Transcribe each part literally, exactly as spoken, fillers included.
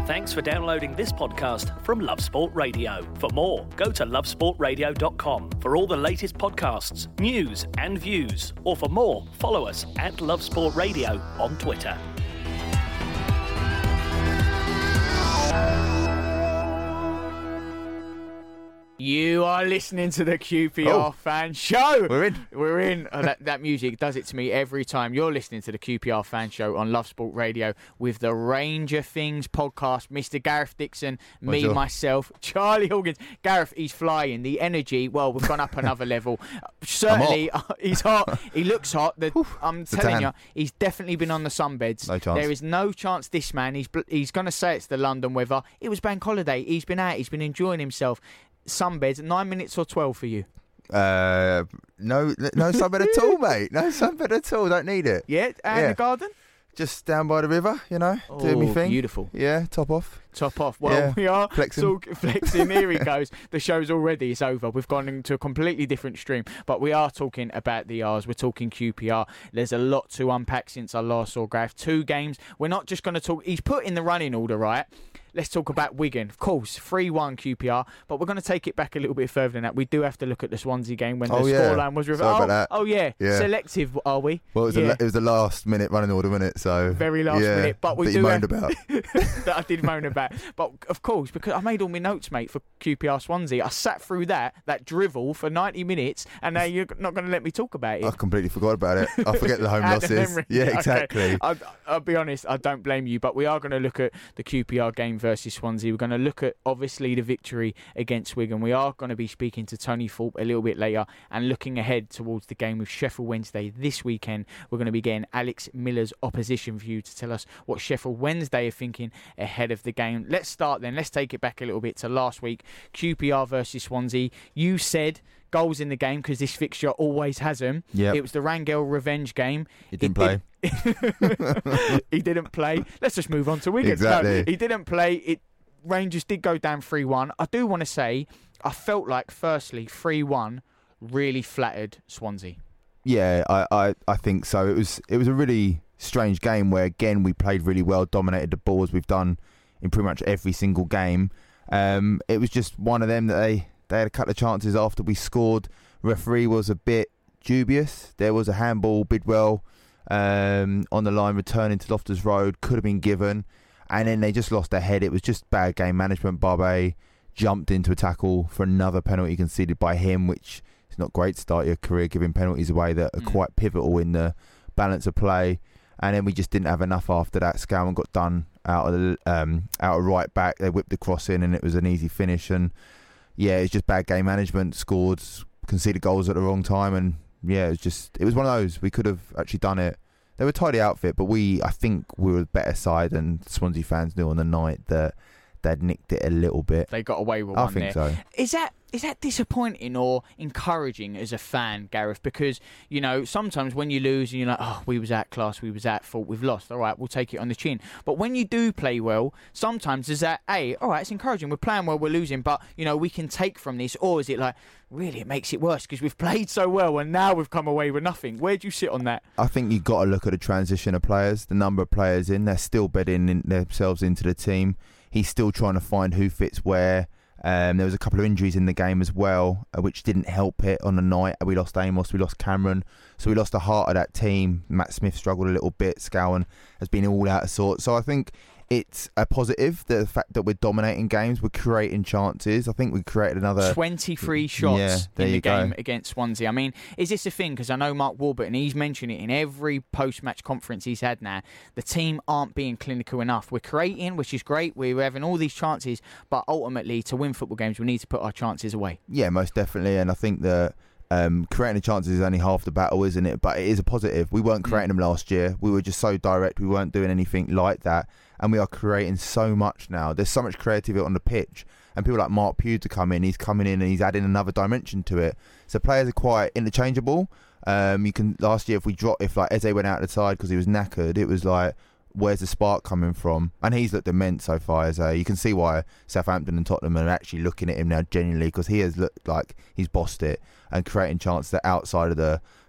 Thanks for downloading this podcast from Love Sport Radio. For more, go to love sport radio dot com for all the latest podcasts, news and views. Or for more, follow us at Love Sport Radio on Twitter. You are listening to the Q P R oh, Fan Show. We're in. We're in. Oh, that, that music does it to me every time. You're listening to the Q P R Fan Show on Love Sport Radio with the Ranger Things podcast. Mister Gareth Dixon, me, Bonjour. myself, Charlie Hawkins. Gareth, he's flying. The energy, well, we've gone up another level. Certainly, hot. he's hot. He looks hot. The, Whew, I'm the telling tan. you, he's definitely been on the sunbeds. No chance. There is no chance this man, he's, bl- he's going to say it's the London weather. It was bank holiday. He's been out. He's been enjoying himself. Sunbeds, nine minutes or twelve for you? Uh, no, no sunbed at all, mate. No sunbed at all. Don't need it. Yeah, out in Yeah. the garden? Just down by the river, you know, doing me Oh, thing. beautiful. Yeah, top off. Top off. Well, Yeah, we are flexing. talk- flexing. Here he goes. The show's already, it's over. We've gone into a completely different stream, but we are talking about the R's. We're talking Q P R. There's a lot to unpack since I last saw Gareth. Two games. We're not just going to talk. He's put in the running order, right? Let's talk about Wigan. Of course, three one Q P R, but we're going to take it back a little bit further than that. We do have to look at the Swansea game when the Oh, yeah. scoreline was revealed. Sorry Oh, about that. oh, yeah. Yeah. Selective, are we? Well, it was, yeah. a, it was the last minute running order, wasn't it? So Very last yeah, minute, but we that do you moaned have- about. that I did moan about. But of course, because I made all my notes, mate, for Q P R Swansea, I sat through that that drivel for ninety minutes, and now you're not going to let me talk about it. I completely forgot about it. I forget the home Out of losses. memory. Yeah, Okay. exactly. I'll, I'll be honest, I don't blame you, but we are going to look at the Q P R game versus Swansea. We're going to look at, obviously, the victory against Wigan. We are going to be speaking to Tony Thorpe a little bit later and looking ahead towards the game with Sheffield Wednesday this weekend. We're going to be getting Alex Miller's opposition view to tell us what Sheffield Wednesday are thinking ahead of the game. Let's start then. Let's take it back a little bit to last week. Q P R versus Swansea. You said goals in the game because this fixture always has them. Yep. It was the Rangel revenge game. He didn't play. It- he didn't play. Let's just move on to Wigan. Exactly. No, he didn't play. It Rangers did go down three one. I do want to say, I felt like, firstly, three one really flattered Swansea. Yeah, I, I, I think so. It was it was a really strange game where, again, we played really well, dominated the ball as we've done in pretty much every single game. Um, it was just one of them that they, they had a couple of chances after we scored. Referee was a bit dubious. There was a handball, Bidwell um, on the line returning to Loftus Road, could have been given. And then they just lost their head. It was just bad game management. Barbe jumped into a tackle for another penalty conceded by him, which is not great to start your career giving penalties away that are Mm. quite pivotal in the balance of play. And then we just didn't have enough after that. Scowen got done out of the, um, out of right back. They whipped the cross in and it was an easy finish. And yeah, it's just bad game management. Scored, conceded goals at the wrong time. And yeah, it was just, it was one of those. We could have actually done it. They were a tidy outfit, but we, I think we were the better side, and Swansea fans knew on the night that they'd nicked it a little bit. They got away with I one think there. so. Is that is that disappointing or encouraging as a fan, Gareth? Because, you know, sometimes when you lose and you're like, oh, we was at class, we was at fault, we've lost. All right, we'll take it on the chin. But when you do play well, sometimes is that, hey, all right, it's encouraging. We're playing well, we're losing, but, you know, we can take from this. Or is it like, really, it makes it worse because we've played so well and now we've come away with nothing? Where do you sit on that? I think you've got to look at the transition of players, the number of players in. They're still bedding in themselves into the team. He's still trying to find who fits where. Um, there was a couple of injuries in the game as well, uh, which didn't help it on the night. We lost Amos, we lost Cameron, so we lost the heart of that team. Matt Smith struggled a little bit. Scowen has been all out of sorts. So I think it's a positive, the fact that we're dominating games, we're creating chances. I think we created another twenty-three shots Yeah, there in the you go. game against Swansea. I mean, is this a thing? Because I know Mark Warburton, he's mentioned it in every post-match conference he's had now. The team aren't being clinical enough. We're creating, which is great. We're having all these chances, but ultimately, to win football games, we need to put our chances away. Yeah, most definitely. And I think that um, creating the chances is only half the battle, isn't it? But it is a positive. We weren't creating them last year. We were just so direct. We weren't doing anything like that. And we are creating so much now. There's so much creativity on the pitch. And people like Mark Pugh to come in, he's coming in and he's adding another dimension to it. So players are quite interchangeable. Um, you can last year if we dropped, if like Eze went out of the side because he was knackered, it was like, where's the spark coming from? And he's looked immense so far. As a, you can see why Southampton and Tottenham are actually looking at him now genuinely, because he has looked like he's bossed it and creating chances that outside of the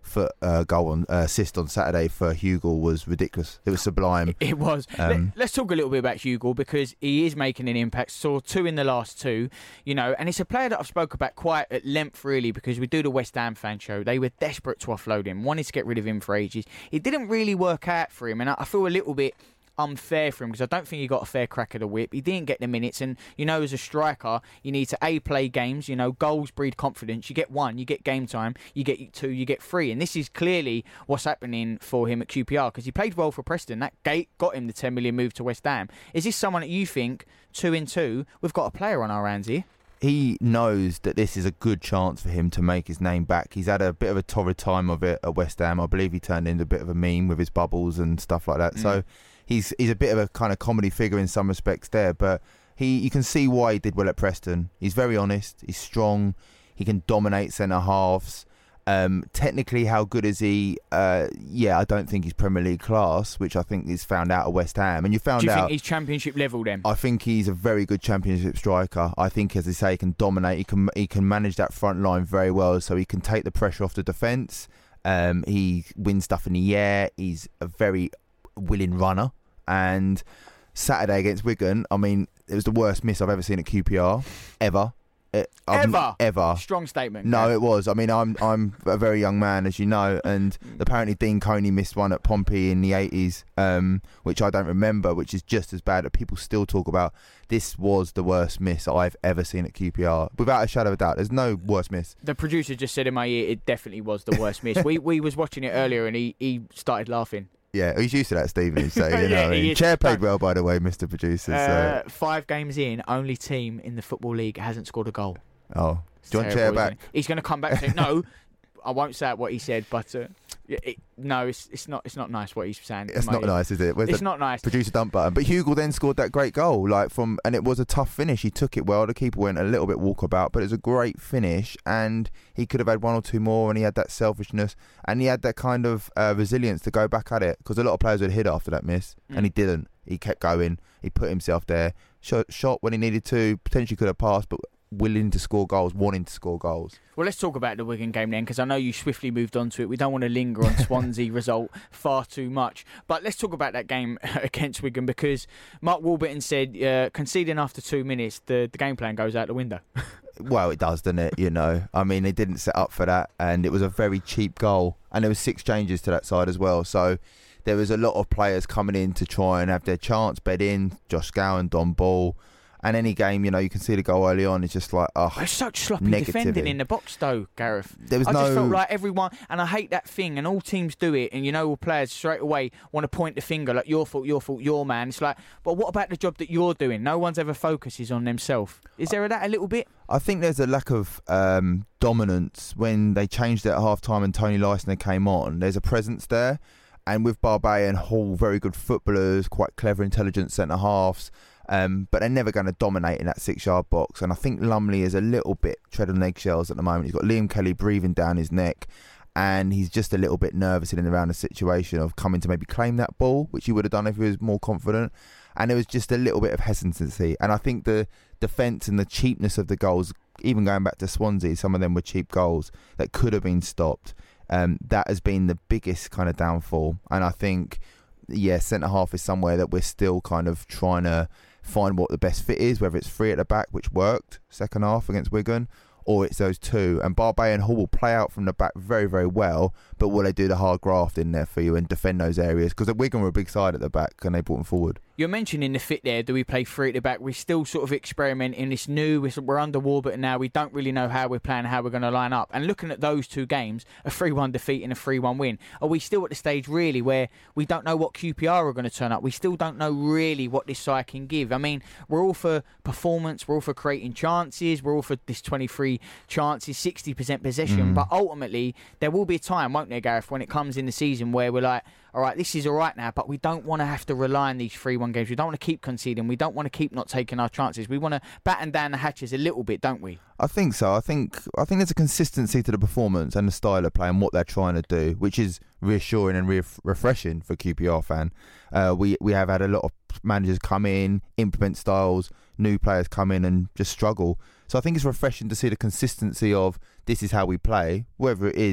foot uh, goal on uh, assist on Saturday for Hugill was ridiculous. It was sublime. It was. Um, Let, let's talk a little bit about Hugill because he is making an impact. Saw two in the last two, you know, and it's a player that I've spoke about quite at length really because we do the West Ham fan show. They were desperate to offload him, wanted to get rid of him for ages. It didn't really work out for him, and I, I feel a little bit unfair for him because I don't think he got a fair crack at the whip. He didn't get the minutes, and you know, as a striker, you need to a play games. You know, goals breed confidence. You get one, you get game time. You get two, you get three, and this is clearly what's happening for him at Q P R because he played well for Preston. That gate got him the ten million move to West Ham. Is this someone that you think two in two? We've got a player on our hands here. He knows that this is a good chance for him to make his name back. He's had a bit of a torrid time of it at West Ham. I believe he turned into a bit of a meme with his bubbles and stuff like that. Mm. So he's he's a bit of a kind of comedy figure in some respects there. But he you can see why he did well at Preston. He's very honest. He's strong. He can dominate centre halves. Um, technically, how good is he? Uh, yeah, I don't think he's Premier League class, which I think is found out at West Ham. And you found out. Do you think he's Championship level then? I think he's a very good Championship striker. I think, as they say, he can dominate. He can he can manage that front line very well, so he can take the pressure off the defence. Um, he wins stuff in the air. He's a very willing runner. And Saturday against Wigan, I mean, it was the worst miss I've ever seen at Q P R ever. It, ever, ever. Strong statement. No, yeah. It was. I mean, I'm I'm a very young man, as you know, and apparently Dean Coney missed one at Pompey in the eighties, um, which I don't remember, which is just as bad. That people still talk about. This was the worst miss I've ever seen at Q P R, without a shadow of a doubt. There's no worse miss. The producer just said in my ear, it definitely was the worst miss. we we was watching it earlier, and he he started laughing. Yeah, he's used to that, Stephen. So, you know, yeah, I mean, is. Chair played well, by the way, Mister Producer. Uh, so. Five games in, only team in the Football League hasn't scored a goal. Oh, do you want terrible, Chair back? He's going to come back to no. I won't say what he said, but uh, it, no, it's it's not it's not nice what he's saying. It's not nice, is it? Where's it's not nice. Producer dump button. But Hugill then scored that great goal, like from, and it was a tough finish. He took it well. The keeper went a little bit walkabout, but it was a great finish, and he could have had one or two more, and he had that selfishness, and he had that kind of uh, resilience to go back at it, because a lot of players would hit after that miss, mm. and he didn't. He kept going. He put himself there, shot, shot when he needed to. Potentially could have passed, but willing to score goals, wanting to score goals. Well, let's talk about the Wigan game then, because I know you swiftly moved on to it. We don't want to linger on Swansea result far too much. But let's talk about that game against Wigan, because Mark Warburton said uh, conceding after two minutes, the, the game plan goes out the window. Well, it does, doesn't it? You know, I mean, they didn't set up for that, and it was a very cheap goal. And there was six changes to that side as well. So there was a lot of players coming in to try and have their chance, bed in, Josh Gowan, Don Ball. And any game, you know, you can see the goal early on. It's just like, oh, there's such sloppy negativity. defending in the box, though, Gareth. There was I no... just felt like everyone, and I hate that thing, and all teams do it, and you know, all players straight away want to point the finger, like, your fault, your fault, your man. It's like, but what about the job that you're doing? No one's ever focuses on themselves. Is there that a little bit? I think there's a lack of um, dominance when they changed it at half-time and Tony Leisner came on. There's a presence there. And with Barbet and Hall, very good footballers, quite clever, intelligent centre-halves. Um, but they're never going to dominate in that six-yard box. And I think Lumley is a little bit treading on eggshells at the moment. He's got Liam Kelly breathing down his neck, and he's just a little bit nervous in and around the situation of coming to maybe claim that ball, which he would have done if he was more confident. And there was just a little bit of hesitancy. And I think the defence and the cheapness of the goals, even going back to Swansea, some of them were cheap goals that could have been stopped. Um, that has been the biggest kind of downfall. And I think, yeah, centre-half is somewhere that we're still kind of trying to find what the best fit is, whether it's three at the back, which worked second half against Wigan, or it's those two. And Barbet and Hall will play out from the back very, very well, but will they do the hard graft in there for you and defend those areas? Because Wigan were a big side at the back and they brought them forward. You're mentioning the fit there. Do we play three at the back? We're still sort of experimenting. It's new. We're under Warburton now. We don't really know how we're playing, how we're going to line up. And looking at those two games, a three one defeat and a three one win, are we still at the stage really where we don't know what Q P R are going to turn up? We still don't know really what this side can give. I mean, we're all for performance. We're all for creating chances. We're all for this twenty-three chances, sixty percent possession. Mm. But ultimately, there will be a time, won't there, Gareth, when it comes in the season where we're like, all right, this is all right now, but we don't want to have to rely on these three one games. We don't want to keep conceding. We don't want to keep not taking our chances. We want to batten down the hatches a little bit, don't we? I think so. I think I think there's a consistency to the performance and the style of play and what they're trying to do, which is reassuring and re- refreshing for a Q P R fan. Uh, we, we have had a lot of managers come in, implement styles, new players come in and just struggle. So I think it's refreshing to see the consistency of this is how we play, whether it is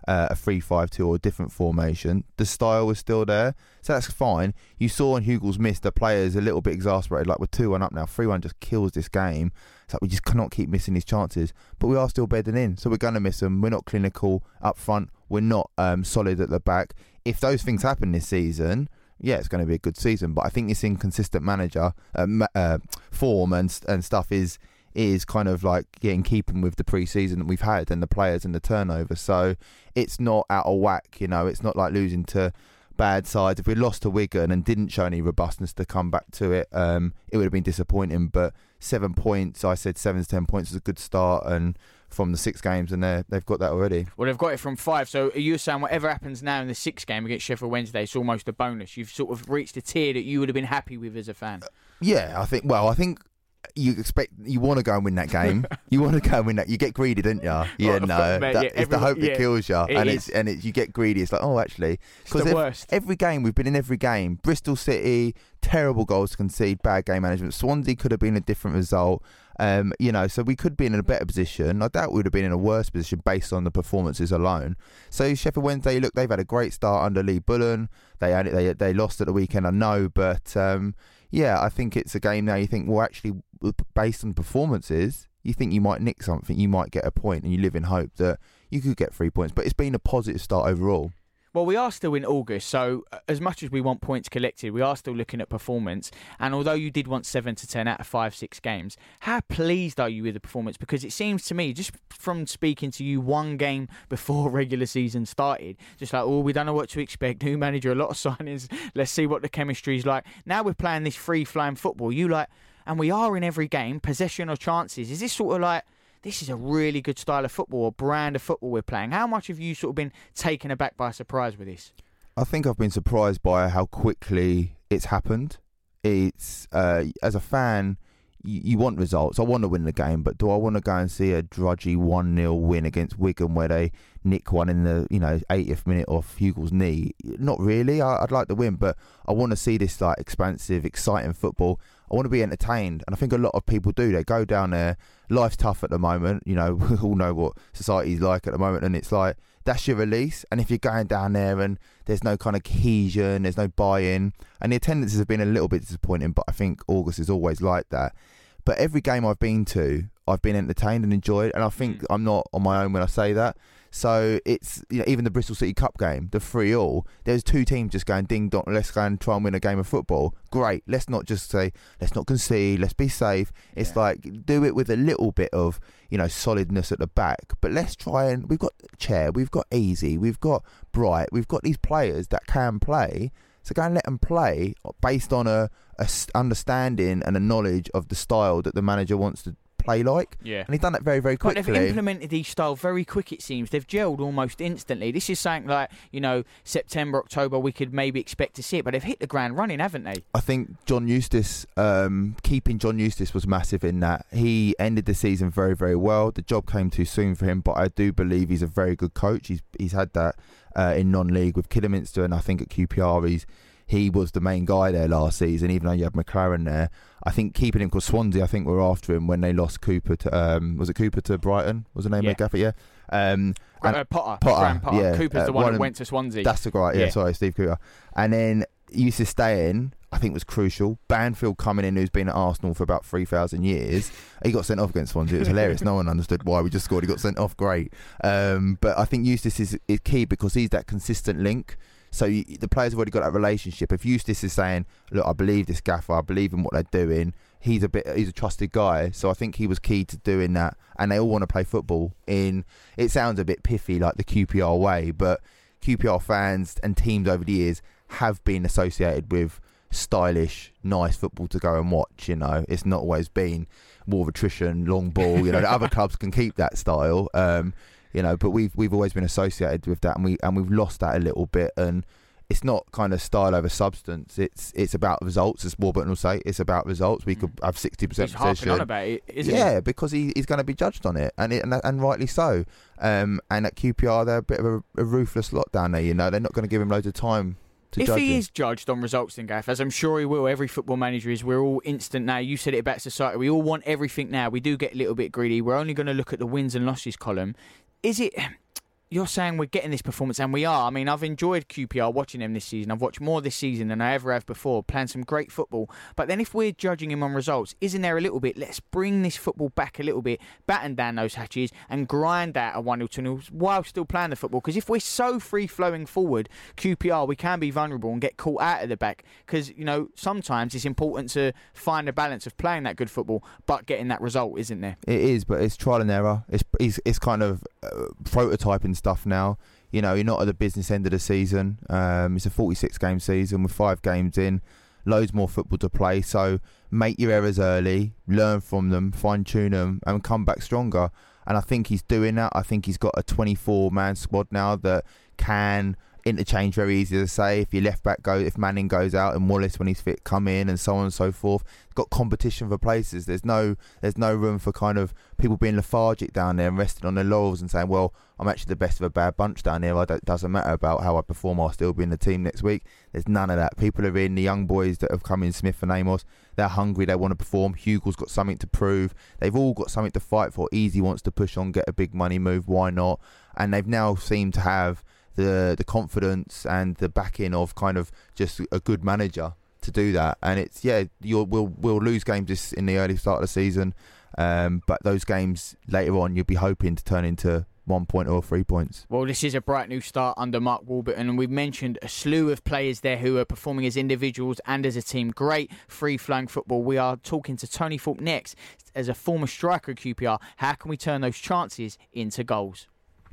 uh, a three five two or a different formation, the style was still there. So that's fine. You saw in Hugel's miss the players a little bit exasperated, like we're two one up now, three one just kills this game. It's like we just cannot keep missing these chances. But we are still bedding in, so we're going to miss them. We're not clinical up front. We're not um, solid at the back. If those things happen this season, yeah, it's going to be a good season. But I think this inconsistent manager uh, uh, form and and stuff is is kind of like in keeping with the pre-season that we've had and the players and the turnover. So it's not out of whack, you know. It's not like losing to bad sides. If we lost to Wigan and didn't show any robustness to come back to it, um, it would have been disappointing. But seven points, I said seven to ten points is a good start, and from the six games, and they've got that already. Well, they've got it from five. So are you saying whatever happens now in the sixth game against Sheffield Wednesday, it's almost a bonus? You've sort of reached a tier that you would have been happy with as a fan. Yeah, I think. Well, I think. You expect you want to go and win that game. You want to go and win that. You get greedy, don't you? Yeah, well, no, mate, that, yeah, it's every, the hope yeah, that kills you, it and is. it's and it's you get greedy. It's like, oh, actually, because the every, worst. every game we've been in, every game, Bristol City, terrible goals to concede, bad game management. Swansea could have been a different result. Um, you know, so we could be in a better position. I doubt we would have been in a worse position based on the performances alone. So Sheffield Wednesday, look, they've had a great start under Lee Bullen. They had it, they they lost at the weekend, I know, but um, yeah, I think it's a game now. You think, well, actually, based on performances, you think you might nick something, you might get a point, and you live in hope that you could get three points. But it's been a positive start overall. Well, we are still in August, so as much as we want points collected, we are still looking at performance. And although you did want seven to ten out of five, six games, how pleased are you with the performance? Because it seems to me, just from speaking to you one game before regular season started, just like, oh, we don't know what to expect. New manager, a lot of signings. Let's see what the chemistry is like. Now we're playing this free-flowing football. You like, and we are in every game, possession or chances. Is this sort of like, this is a really good style of football, or brand of football we're playing? How much have you sort of been taken aback by surprise with this? I think I've been surprised by how quickly it's happened. It's uh, as a fan, you, you want results. I want to win the game, but do I want to go and see a drudgy one nil win against Wigan where they nick one in the you know eightieth minute off Hugel's knee? Not really. I, I'd like to win, but I want to see this like expansive, exciting football. I want to be entertained, and I think a lot of people do. They go down there. Life's tough at the moment. You know, we all know what society's like at the moment, and it's like that's your release. And if you're going down there and there's no kind of cohesion, there's no buy-in, and the attendances have been a little bit disappointing, but I think August is always like that. But every game I've been to, I've been entertained and enjoyed, and I think I'm not on my own when I say that. So it's, you know, even the Bristol City Cup game, the three all, there's two teams just going ding dong, let's go and try and win a game of football. Great. Let's not just say, let's not concede, let's be safe. It's yeah. like, do it with a little bit of, you know, solidness at the back. But let's try and, we've got Chair, we've got Easy, we've got Bright, we've got these players that can play. So go and let them play based on a, a understanding and a knowledge of the style that the manager wants to play like. Yeah. And he's done that very, very quickly. But they've implemented each style very quick, it seems. They've gelled almost instantly. This is something like, you know, September, October, we could maybe expect to see it, but they've hit the ground running, haven't they? I think John Eustace, um, keeping John Eustace was massive in that. He ended the season very, very well. The job came too soon for him, but I do believe he's a very good coach. He's he's had that uh, in non-league with Kidderminster, and I think at Q P R he's He was the main guy there last season, even though you had McLaren there. I think keeping him, because Swansea, I think, were after him when they lost Cooper to, um, was it Cooper to Brighton? Was the name yeah. of the gaffer? Yeah. Um, and, uh, Potter. Potter, Potter. yeah. Cooper's uh, the one, one who of, went to Swansea. That's the guy, yeah, yeah, sorry, Steve Cooper. And then Eustace staying, I think, was crucial. Banfield coming in, who's been at Arsenal for about three thousand years. He got sent off against Swansea. It was hilarious. No one understood why. We just scored. He got sent off. Great. Um, but I think Eustace is, is key because he's that consistent link. So you, the players have already got that relationship. If Eustace is saying, look, I believe this gaffer, I believe in what they're doing, he's a bit, he's a trusted guy. So I think he was key to doing that. And they all want to play football in, it sounds a bit piffy, like the Q P R way, but Q P R fans and teams over the years have been associated with stylish, nice football to go and watch. You know, it's not always been war of attrition, long ball. You know, the other clubs can keep that style. Um, You know, but we've we've always been associated with that, and we and we've lost that a little bit. And it's not kind of style over substance. It's it's about results, as Warburton will say. It's about results. We could have sixty percent he's possession. He's harping on about it, isn't yeah, he? because he, he's going to be judged on it, and it, and, and rightly so. Um, and at Q P R, they're a bit of a, a ruthless lot down there. You know, they're not going to give him loads of time. If he him. is judged on results, then Gaff, as I'm sure he will, every football manager is, we're all instant now. You said it about society. We all want everything now. We do get a little bit greedy. We're only going to look at the wins and losses column. Is it... you're saying we're getting this performance, and we are. I mean, I've enjoyed Q P R watching them this season. I've watched more this season than I ever have before, playing some great football. But then if we're judging him on results, isn't there a little bit, let's bring this football back a little bit, batten down those hatches and grind out a one nil, two nil while still playing the football? Because if we're so free-flowing forward, Q P R, we can be vulnerable and get caught out of the back. Because, you know, sometimes it's important to find a balance of playing that good football but getting that result, isn't there? It is, but it's trial and error. It's it's, it's kind of uh, prototyping stuff now. You know, you're not at the business end of the season. Um, it's a forty-six game season with five games in, loads more football to play. So make your errors early, learn from them, fine tune them, and come back stronger. And I think he's doing that. I think he's got a twenty-four man squad now that can interchange very easy to say. If your left back go, if Manning goes out and Wallace when he's fit come in, and so on and so forth. Got competition for places. There's no there's no room for kind of people being lethargic down there and resting on their laurels and saying, well, I'm actually the best of a bad bunch down here. It doesn't matter about how I perform, I'll still be in the team next week. There's none of that. People are in, the young boys that have come in, Smith and Amos, they're hungry, they want to perform. Hugo's got something to prove. They've all got something to fight for. Easy wants to push on, get a big money move, why not? And they've now seemed to have the the confidence and the backing of kind of just a good manager to do that. And it's, yeah, you'll we'll we'll lose games this in the early start of the season, um, but those games later on you'll be hoping to turn into one point or three points. Well, this is a bright new start under Mark Warburton, and we've mentioned a slew of players there who are performing as individuals and as a team. Great free-flowing football. We are talking to Tony Thorpe next. As a former striker at Q P R, how can we turn those chances into goals?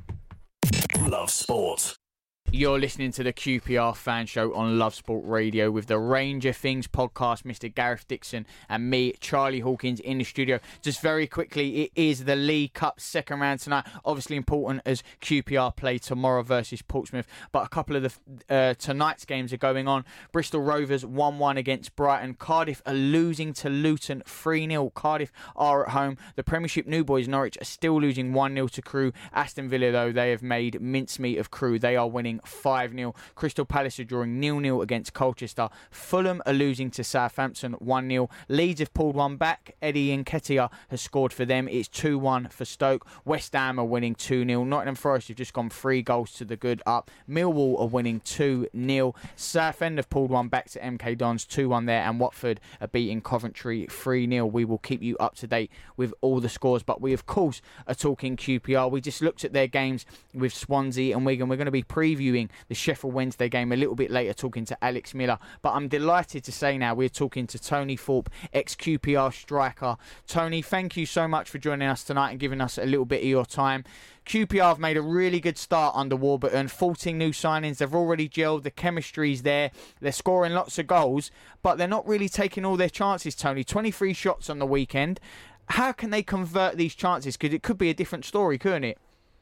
Love Sport. You're listening to the Q P R Fan Show on Love Sport Radio with the Ranger Things podcast, Mister Gareth Dixon and me, Charlie Hawkins, in the studio. Just very quickly, it is the League Cup second round tonight. Obviously important as Q P R play tomorrow versus Portsmouth. But a couple of the uh, tonight's games are going on. Bristol Rovers one one against Brighton. Cardiff are losing to Luton three nil. Cardiff are at home. The Premiership new boys, Norwich, are still losing one nil to Crewe. Aston Villa, though, they have made mincemeat of Crewe. They are winning five nil. Crystal Palace are drawing nil nil against Colchester. Fulham are losing to Southampton one nil. Leeds have pulled one back. Eddie Nketiah has scored for them. It's two one for Stoke. West Ham are winning two nil. Nottingham Forest have just gone three goals to the good up. Millwall are winning two nil. Southend have pulled one back to M K Dons two one there. And Watford are beating Coventry three nil. We will keep you up to date with all the scores. But we, of course, are talking Q P R. We just looked at their games with Swansea and Wigan. We're going to be previewing the Sheffield Wednesday game a little bit later, talking to Alex Miller. But I'm delighted to say now we're talking to Tony Thorpe, ex-Q P R striker. Tony, thank you so much for joining us tonight and giving us a little bit of your time. Q P R have made a really good start under Warburton. fourteen new signings. They've already gelled. The chemistry's there. They're scoring lots of goals, but they're not really taking all their chances, Tony. twenty-three shots on the weekend. How can they convert these chances? Because it could be a different story, couldn't it?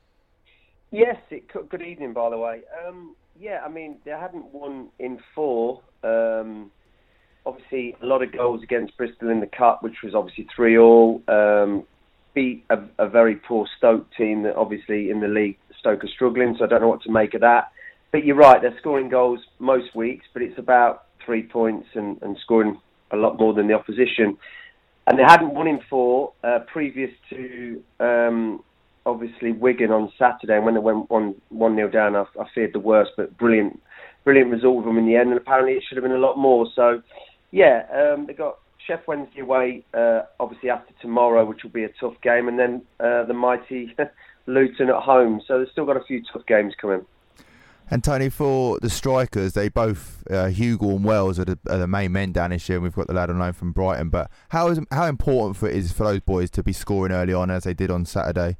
Yes, it could. Good evening, by the way. Um, yeah, I mean, they hadn't won in four. Um, obviously, a lot of goals against Bristol in the Cup, which was obviously three all. Um, beat a, a very poor Stoke team that obviously in the league, Stoke are struggling, so I don't know what to make of that. But you're right, they're scoring goals most weeks, but it's about three points and, and scoring a lot more than the opposition. And they hadn't won in four uh, previous to... Um, obviously Wigan on Saturday, and when they went one one nil down, I, I feared the worst, but brilliant, brilliant result of them in the end. And apparently it should have been a lot more. So, yeah, um, they got Sheffield Wednesday away, uh, obviously after tomorrow, which will be a tough game, and then uh, the mighty Luton at home. So they've still got a few tough games coming. And Tony, for the strikers, they both uh, Hugo and Wells are the, are the main men down this year. And we've got the lad on loan from Brighton. But how is how important for it is for those boys to be scoring early on as they did on Saturday?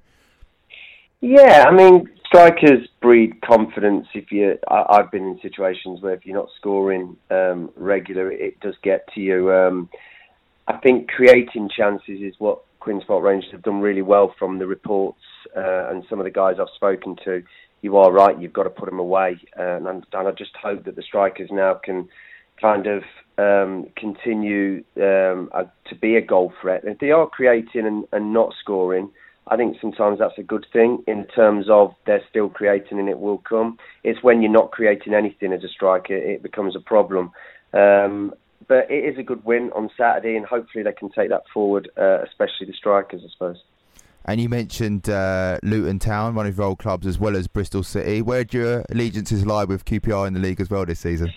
Yeah, I mean, strikers breed confidence. If you, I, I've been in situations where if you're not scoring um, regular, it does get to you. Um, I think creating chances is what Queen's Park Rangers have done really well from the reports uh, and some of the guys I've spoken to. You are right, you've got to put them away. Uh, and, and I just hope that the strikers now can kind of um, continue um, uh, to be a goal threat. If they are creating and, and not scoring, I think sometimes that's a good thing in terms of they're still creating and it will come. It's when you're not creating anything as a striker, it becomes a problem. Um, but it is a good win on Saturday, and hopefully they can take that forward, uh, especially the strikers, I suppose. And you mentioned uh, Luton Town, one of your old clubs, as well as Bristol City. Where do your allegiances lie with Q P R in the league as well this season?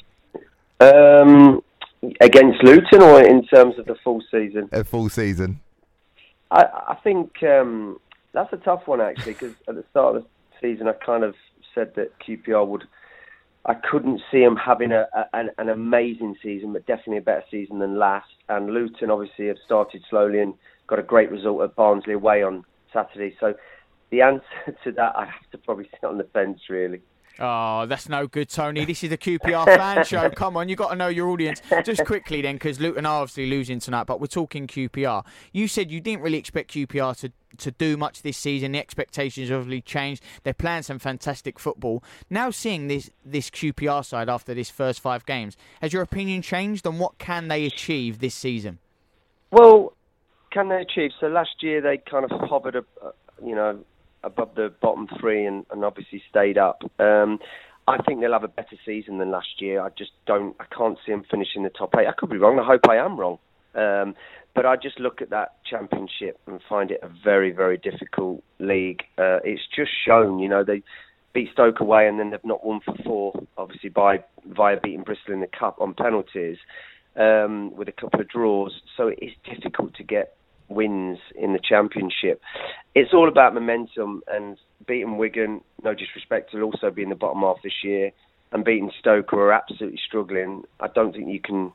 Um, against Luton, or in terms of the full season? A full season. I, I think um, that's a tough one, actually, because at the start of the season I kind of said that Q P R would... I couldn't see them having a, a, an, an amazing season, but definitely a better season than last. And Luton obviously have started slowly and got a great result at Barnsley away on Saturday. So the answer to that, I have to probably sit on the fence, really. Oh, that's no good, Tony. This is the Q P R fan show. Come on, you've got to know your audience. Just quickly then, because Luton are obviously losing tonight, but we're talking Q P R. You said you didn't really expect Q P R to, to do much this season. The expectations obviously changed. They're playing some fantastic football. Now seeing this, this Q P R side after this first five games, has your opinion changed on what can they achieve this season? Well, can they achieve? So last year they kind of hovered, uh, you know, above the bottom three and, and obviously stayed up. Um, I think they'll have a better season than last year. I just don't, I can't see them finishing the top eight. I could be wrong. I hope I am wrong. Um, but I just look at that championship and find it a very, very difficult league. Uh, it's just shown, you know, they beat Stoke away and then they've not won for four, obviously by via beating Bristol in the Cup on penalties um, with a couple of draws. So it's difficult to get wins in the championship. It's all about momentum, and beating Wigan, no disrespect, will also be in the bottom half this year, and beating Stoke, who are absolutely struggling. I don't think you can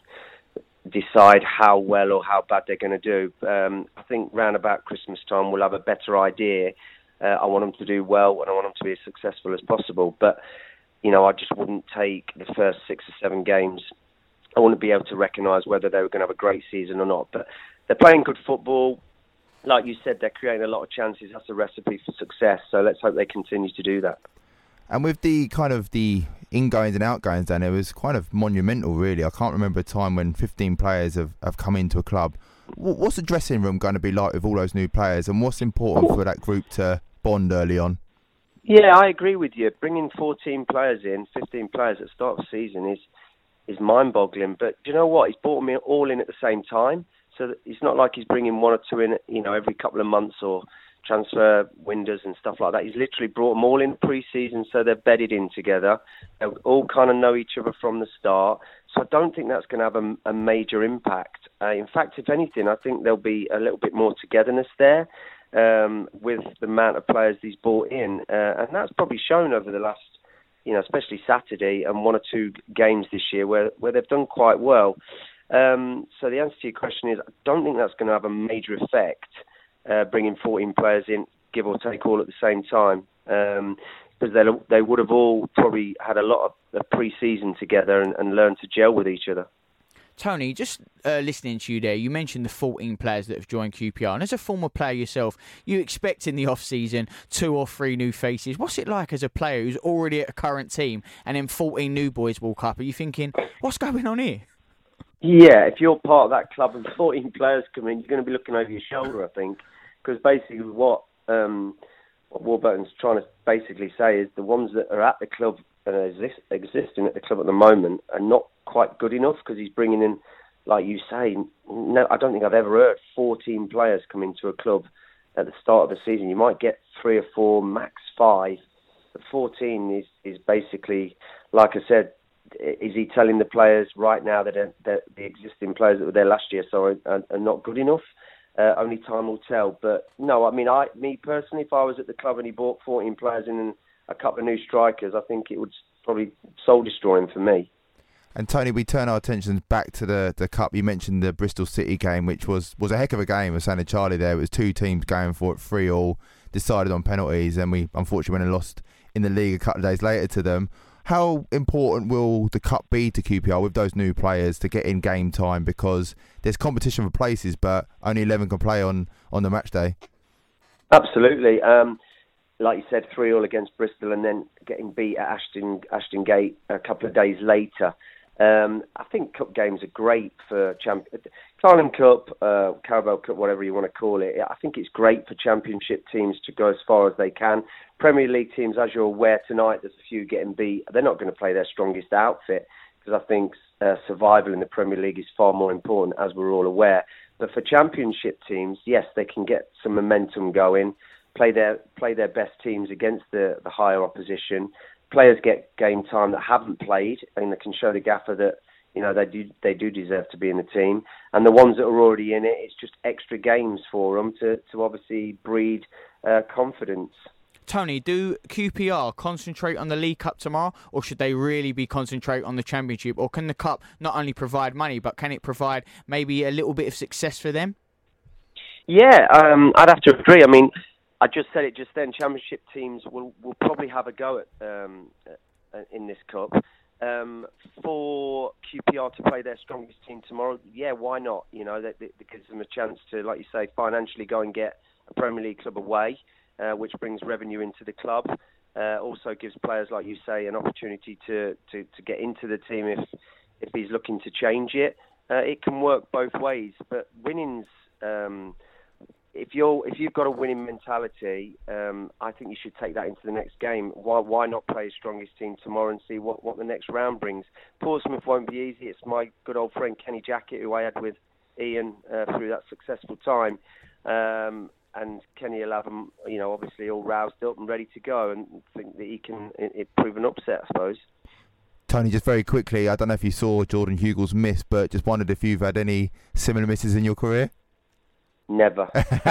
decide how well or how bad they're going to do. Um, I think round about Christmas time we'll have a better idea. Uh, I want them to do well and I want them to be as successful as possible, but you know, I just wouldn't take the first six or seven games. I wouldn't be able to recognise whether they were going to have a great season or not, but they're playing good football. Like you said, they're creating a lot of chances. That's a recipe for success. So let's hope they continue to do that. And with the kind of the ingoings and outgoings, Dan, it was kind of monumental, really. I can't remember a time when fifteen players have, have come into a club. What's the dressing room going to be like with all those new players, and what's important for that group to bond early on? Yeah, I agree with you. Bringing fourteen players in, fifteen players at the start of the season is is mind-boggling. But do you know what? He's brought them all in at the same time. So it's not like he's bringing one or two in, you know, every couple of months or transfer windows and stuff like that. He's literally brought them all in pre-season, so they're bedded in together. They all kind of know each other from the start. So I don't think that's going to have a, a major impact. Uh, in fact, if anything, I think there'll be a little bit more togetherness there um, with the amount of players he's brought in. Uh, and that's probably shown over the last, you know, especially Saturday and one or two games this year where, where they've done quite well. Um, so the answer to your question is, I don't think that's going to have a major effect, uh, bringing fourteen players in, give or take, all at the same time, um, because they they would have all probably had a lot of, of pre-season together and, and learned to gel with each other. Tony, just uh, listening to you there, you mentioned the fourteen players that have joined Q P R. And as a former player yourself, you expect in the off-season two or three new faces. What's it like as a player who's already at a current team and then fourteen new boys walk up? Are you thinking, what's going on here? Yeah, if you're part of that club and fourteen players come in, you're going to be looking over your shoulder, I think. Because basically what, um, what Warburton's trying to basically say is the ones that are at the club and are exist, existing at the club at the moment are not quite good enough, because he's bringing in, like you say, no, I don't think I've ever heard fourteen players come into a club at the start of the season. You might get three or four, max five. But fourteen is, is basically, like I said, is he telling the players right now that, that the existing players that were there last year sorry, are, are not good enough? Uh, only time will tell. But no, I mean, I, me personally, if I was at the club and he bought fourteen players in and a couple of new strikers, I think it would probably soul destroying for me. And Tony, we turn our attention back to the, the Cup. You mentioned the Bristol City game, which was, was a heck of a game. I was saying to Charlie there, it was two teams going for it, three all, decided on penalties, and we unfortunately went and lost in the league a couple of days later to them. How important will the Cup be to Q P R with those new players to get in game time? Because there's competition for places, but only eleven can play on, on the match day. Absolutely. Um, like you said, three all against Bristol and then getting beat at Ashton, Ashton Gate a couple of days later. Um, I think Cup games are great for champ- Carling Cup, uh, Carabao Cup, whatever you want to call it. I think it's great for Championship teams to go as far as they can. Premier League teams, as you're aware tonight, there's a few getting beat. They're not going to play their strongest outfit, because I think uh, survival in the Premier League is far more important, as we're all aware. But for Championship teams, yes, they can get some momentum going, play their play their best teams against the, the higher opposition. Players get game time that haven't played, and they can show the gaffer that, you know, they do they do deserve to be in the team. And the ones that are already in it, it's just extra games for them to, to obviously breed uh, confidence. Tony, do Q P R concentrate on the League Cup tomorrow, or should they really be concentrating on the Championship? Or can the Cup not only provide money, but can it provide maybe a little bit of success for them? Yeah, um, I'd have to agree. I mean, I just said it just then. Championship teams will, will probably have a go at um, in this Cup. Um, for Q P R to play their strongest team tomorrow, yeah, why not? You know, that, that gives them a chance to, like you say, financially go and get a Premier League club away. Uh, which brings revenue into the club. Uh, also gives players, like you say, an opportunity to, to, to get into the team if if he's looking to change it. Uh, it can work both ways, but winning's um, if you're if you've got a winning mentality, um, I think you should take that into the next game. Why why not play his strongest team tomorrow and see what, what the next round brings? Portsmouth won't be easy. It's my good old friend Kenny Jackett, who I had with Ian uh, through that successful time. Um, And Kenny will have them, you know, obviously all roused up and ready to go, and think that he can it, it prove an upset, I suppose. Tony, just very quickly, I don't know if you saw Jordan Hugel's miss, but just wondered if you've had any similar misses in your career? Never.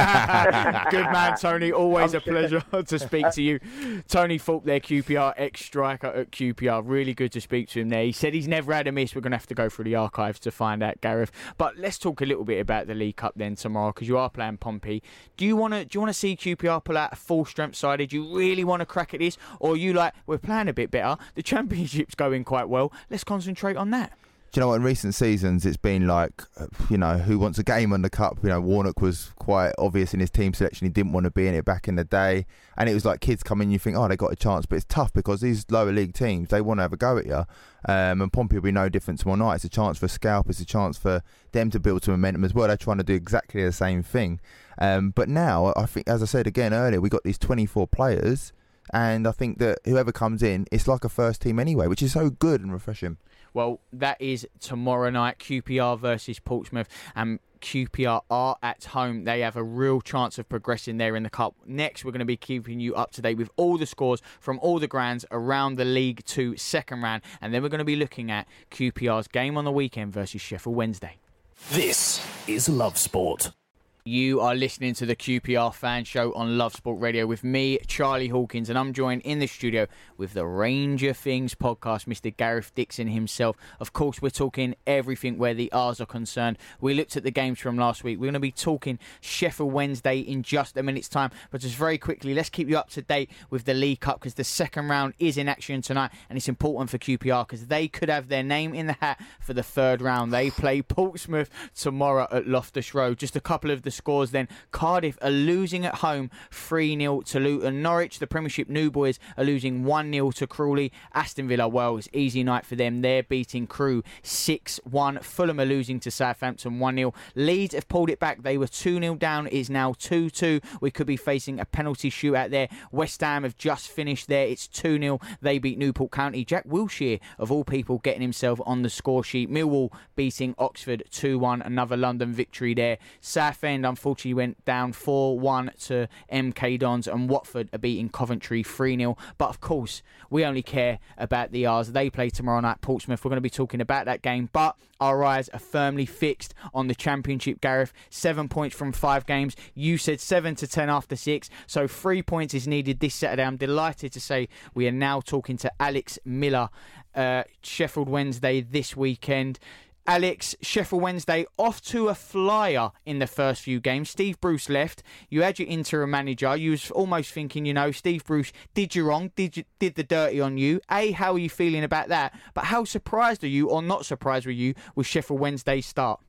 Good man, Tony. Always a pleasure to speak to you. Tony Fulp there, Q P R, ex-striker at Q P R. Really good to speak to him there. He said he's never had a miss. We're going to have to go through the archives to find out, Gareth. But let's talk a little bit about the League Cup then tomorrow, because you are playing Pompey. Do you want to do you want to see Q P R pull out a full-strength side? Do you really want to crack at this? Or are you like, we're playing a bit better, the Championship's going quite well, let's concentrate on that? Do you know what, in recent seasons it's been like, you know, who wants a game on the Cup? You know, Warnock was quite obvious in his team selection. He didn't want to be in it back in the day. And it was like kids come in, you think, oh, they got a chance. But it's tough because these lower league teams, they want to have a go at you. Um, and Pompey will be no different tomorrow night. It's a chance for a scalp. It's a chance for them to build some momentum as well. They're trying to do exactly the same thing. Um, but now, I think, as I said again earlier, we've got these twenty-four players. And I think that whoever comes in, it's like a first team anyway, which is so good and refreshing. Well, that is tomorrow night, Q P R versus Portsmouth, and Q P R are at home. They have a real chance of progressing there in the Cup. Next, we're going to be keeping you up to date with all the scores from all the grounds around the League Two second round, and then we're going to be looking at Q P R's game on the weekend versus Sheffield Wednesday. This is Love Sport. You are listening to the Q P R Fan Show on Love Sport Radio with me, Charlie Hawkins, and I'm joined in the studio with the Ranger Things podcast, Mister Gareth Dixon himself. Of course, we're talking everything where the R's are concerned. We looked at the games from last week. We're going to be talking Sheffield Wednesday in just a minute's time. But just very quickly, let's keep you up to date with the League Cup, because the second round is in action tonight, and it's important for Q P R because they could have their name in the hat for the third round. They play Portsmouth tomorrow at Loftus Road. Just a couple of the scores then. Cardiff are losing at home three nil to Luton. Norwich, the Premiership new boys, are losing one nil to Crawley. Aston Villa, well, it's easy night for them. They're beating Crewe six one. Fulham are losing to Southampton one nil. Leeds have pulled it back. They were two nil down. It is now two two. We could be facing a penalty shootout there. West Ham have just finished there. It's two nil. They beat Newport County. Jack Wilshere, of all people, getting himself on the score sheet. Millwall beating Oxford two one. Another London victory there. Southend, unfortunately, went down four one to M K Dons, and Watford are beating Coventry three nil. But of course, we only care about the R's. They play tomorrow night, Portsmouth. We're going to be talking about that game, but our eyes are firmly fixed on the Championship, Gareth. Seven points from five games. You said seven to ten after six, so three points is needed this Saturday. I'm delighted to say we are now talking to Alex Miller, uh, Sheffield Wednesday this weekend. Alex, Sheffield Wednesday off to a flyer in the first few games. Steve Bruce left. You had your interim manager. You was almost thinking, you know, Steve Bruce did you wrong, did you, did the dirty on you. A, how are you feeling about that? But how surprised are you, or not surprised were you, with Sheffield Wednesday's start?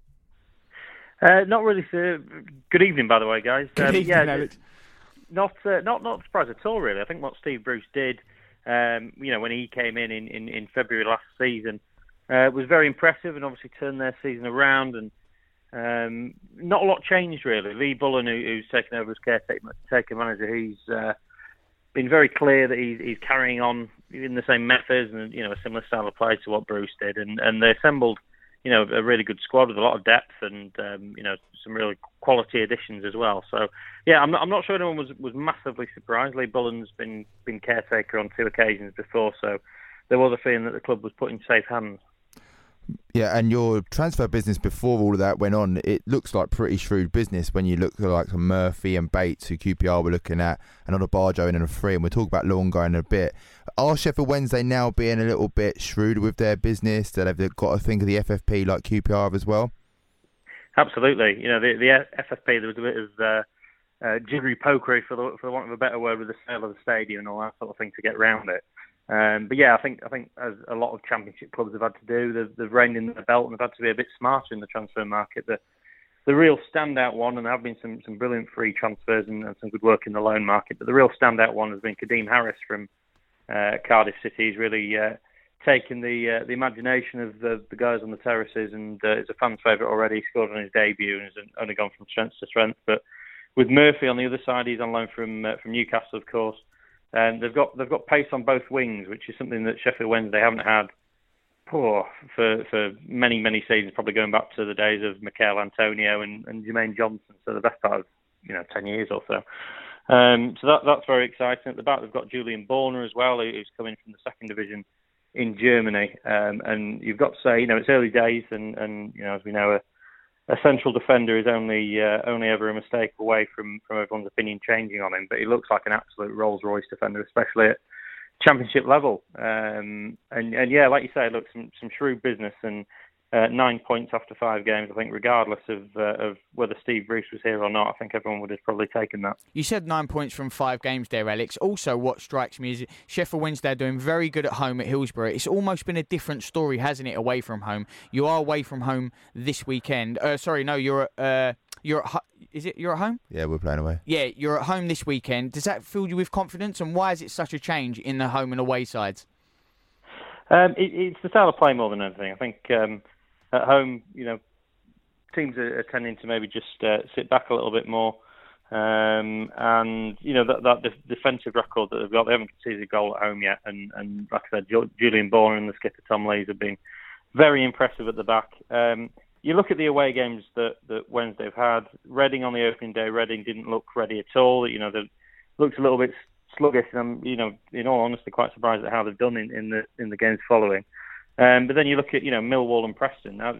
Uh, not really. Uh, good evening, by the way, guys. Good um, evening, yeah, Alex. Not, uh, not, not surprised at all, really. I think what Steve Bruce did, um, you know, when he came in in, in, in February last season, Uh, was very impressive and obviously turned their season around, and um, not a lot changed really. Lee Bullen, who, who's taken over as caretaker manager, he's uh, been very clear that he's, he's carrying on in the same methods and, you know, a similar style of play to what Bruce did, and, and they assembled, you know, a really good squad with a lot of depth and um, you know, some really quality additions as well. So, yeah, I'm not, I'm not sure anyone was, was massively surprised. Lee Bullen's been been caretaker on two occasions before, so there was a feeling that the club was put in safe hands. Yeah, and your transfer business before all of that went on, it looks like pretty shrewd business when you look at like Murphy and Bates, who Q P R were looking at, and on a Barjo and a free, and we'll talk about Luongo in a bit. Are Sheffield Wednesday now being a little bit shrewd with their business, that they've got to think of the F F P like Q P R have as well? Absolutely. You know, the, the F F P, there was a bit of uh, uh, jiggery pokery, for the, for the want of a better word, with the sale of the stadium and all that sort of thing to get round it. Um, but yeah, I think I think as a lot of Championship clubs have had to do, they've, they've reined in their belt and they've had to be a bit smarter in the transfer market. The the real standout one, and there have been some, some brilliant free transfers and, and some good work in the loan market, but the real standout one has been Kadeem Harris from uh, Cardiff City. He's really uh, taken the uh, the imagination of the, the guys on the terraces, and uh, is a fan's favourite already. He scored on his debut and has only gone from strength to strength. But with Murphy on the other side, he's on loan from uh, from Newcastle, of course. And they've got they've got pace on both wings, which is something that Sheffield Wednesday haven't had oh, for for many many seasons, probably going back to the days of Mikel Antonio and, and Jermaine Johnson, so the best part of you know ten years or so. Um, so that that's very exciting. At the back, they've got Julian Borner as well, who's coming from the second division in Germany. Um, and you've got to say, you know, it's early days, and, and you know, as we know, a, a central defender is only uh, only ever a mistake away from, from everyone's opinion changing on him. But he looks like an absolute Rolls-Royce defender, especially at Championship level. Um, and, and yeah, like you say, look, some, some shrewd business, and uh, nine points after five games. I think regardless of uh, of whether Steve Bruce was here or not, I think everyone would have probably taken that. You said nine points from five games there, Alex. Also, what strikes me is Sheffield Wednesday are doing very good at home at Hillsborough. It's almost been a different story, hasn't it, away from home? You are away from home this weekend. Uh, sorry, no, you're uh, you're at ho- is it you're at home? Yeah, we're playing away. Yeah, you're at home this weekend. Does that fill you with confidence? And why is it such a change in the home and away sides? Um, it, it's the style of play more than anything. I think um, at home, you know, teams are, are tending to maybe just uh, sit back a little bit more. Um, and, you know, that, that def- defensive record that they've got, they haven't conceded a goal at home yet. And, and like I said, Julian Borner and the skipper Tom Lees have been very impressive at the back. Um, you look at the away games that, that Wednesday have had. Reading on the opening day, Reading didn't look ready at all. You know, they looked a little bit sluggish, and I'm, you know, in all honesty, quite surprised at how they've done in, in the in the games following. Um, but then you look at, you know, Millwall and Preston. Now,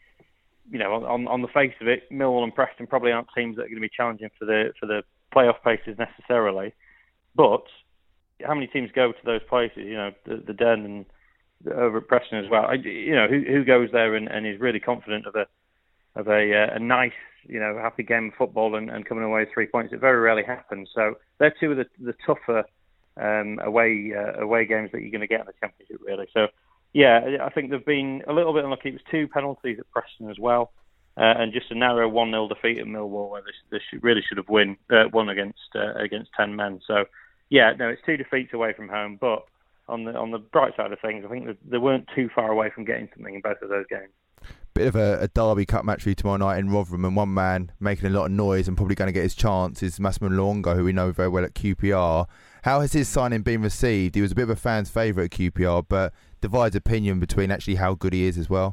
you know, on on the face of it, Millwall and Preston probably aren't teams that are going to be challenging for the for the playoff places necessarily. But how many teams go to those places? You know, the, the Den and the, over at Preston as well. I, you know, who who goes there and, and is really confident of a of a uh, a nice, you know, happy game of football and, and coming away with three points? It very rarely happens. So they're two of the the tougher um, away uh, away games that you're going to get in the Championship, really. So. Yeah, I think they've been a little bit unlucky. It was two penalties at Preston as well, uh, and just a narrow one nil defeat at Millwall, where they, they should, really should have win, uh, won against uh, against ten men. So, yeah, no, it's two defeats away from home. But on the on the bright side of things, I think that they weren't too far away from getting something in both of those games. Bit of a, a Derby Cup match for you tomorrow night in Rotherham, and one man making a lot of noise and probably going to get his chance is Massimo Luongo, who we know very well at Q P R. How has his signing been received? He was a bit of a fan's favourite at Q P R, but divides opinion between actually how good he is as well.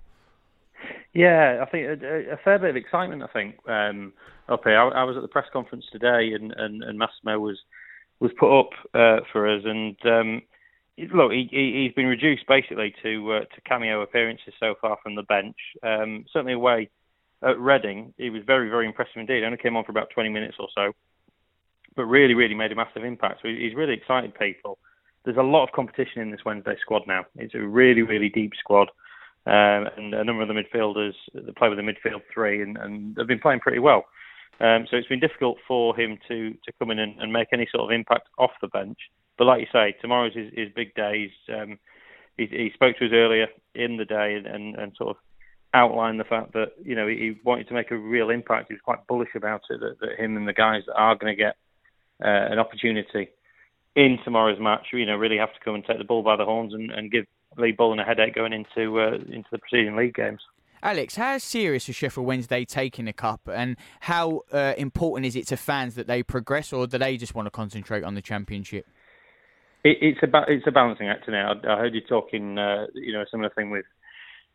Yeah, I think a, a fair bit of excitement, I think, um, up here. I, I was at the press conference today, and, and, and Massimo was was put up uh, for us, and um, look, he, he's been reduced basically to uh, to cameo appearances so far from the bench. Um, certainly away at Reading, he was very, very impressive indeed. He only came on for about twenty minutes or so, but really, really made a massive impact. So he's really excited people. There's a lot of competition in this Wednesday squad now. It's a really, really deep squad. Um, and a number of the midfielders that play with the midfield three, and, and they've been playing pretty well. Um, so it's been difficult for him to, to come in and, and make any sort of impact off the bench. But like you say, tomorrow's his, his big day. He's, um, he, he spoke to us earlier in the day and, and, and sort of outlined the fact that, you know, he, he wanted to make a real impact. He was quite bullish about it, that, that him and the guys that are going to get uh, an opportunity in tomorrow's match, you know, really have to come and take the bull by the horns and, and give Lee Bullen a headache going into uh, into the preceding league games. Alex, how serious is Sheffield Wednesday taking the cup, and how uh, important is it to fans that they progress, or do they just want to concentrate on the Championship? It, it's about it's a balancing act now. I, I heard you talking, uh, you know, a similar thing with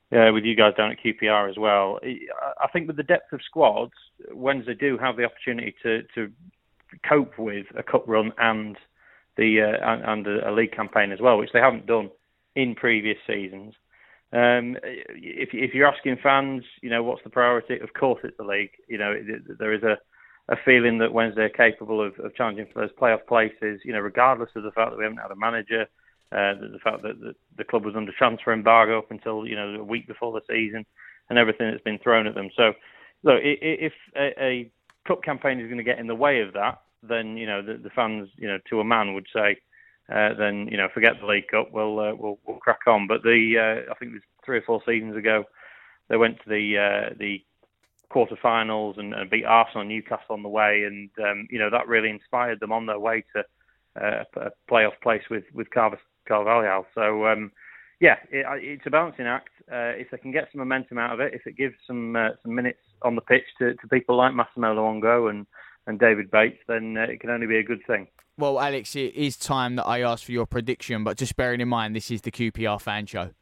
uh, with you guys down at Q P R as well. I think with the depth of squads, Wednesday do have the opportunity to, to cope with a cup run and the uh, and, and a league campaign as well, which they haven't done in previous seasons. Um, if, if you're asking fans, you know, what's the priority? Of course, it's the league. You know, it, there is a, a feeling that Wednesday are capable of, of challenging for those playoff places. You know, regardless of the fact that we haven't had a manager, uh, the, the fact that the, the club was under transfer embargo up until you know a week before the season, and everything that's been thrown at them. So, look, if a, a cup campaign is going to get in the way of that, then you know the, the fans, you know, to a man would say. Uh, then you know, forget the League Cup. We'll uh, we'll, we'll crack on. But the uh, I think it was three or four seasons ago, they went to the uh, the quarterfinals and, and beat Arsenal and Newcastle on the way, and um, you know that really inspired them on their way to uh, a playoff place with with Carver, Carvalhal. So um, yeah, it, it's a balancing act. Uh, if they can get some momentum out of it, if it gives some uh, some minutes on the pitch to, to people like Massimo Luongo and and David Bates, then uh, it can only be a good thing. Well, Alex, it is time that I ask for your prediction, but just bearing in mind this is the Q P R fan show.